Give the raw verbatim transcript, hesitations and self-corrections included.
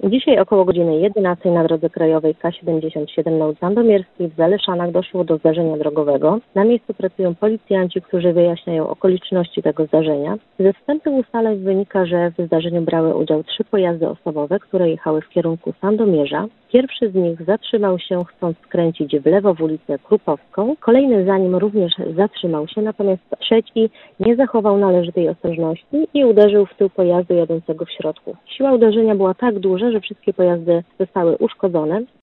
Dzisiaj około godziny jedenastej na drodze krajowej K siedemdziesiąt siedem na ulicy Sandomierskiej w Zaleszanach doszło do zdarzenia drogowego. Na miejscu pracują policjanci, którzy wyjaśniają okoliczności tego zdarzenia. Ze wstępnych ustaleń wynika, że w zdarzeniu brały udział trzy pojazdy osobowe, które jechały w kierunku Sandomierza. Pierwszy z nich zatrzymał się, chcąc skręcić w lewo w ulicę Krupowską. Kolejny za nim również zatrzymał się, natomiast trzeci nie zachował należytej ostrożności i uderzył w tył pojazdu jadącego w środku. Siła uderzenia była tak duża, że wszystkie pojazdy zostały uszkodzone.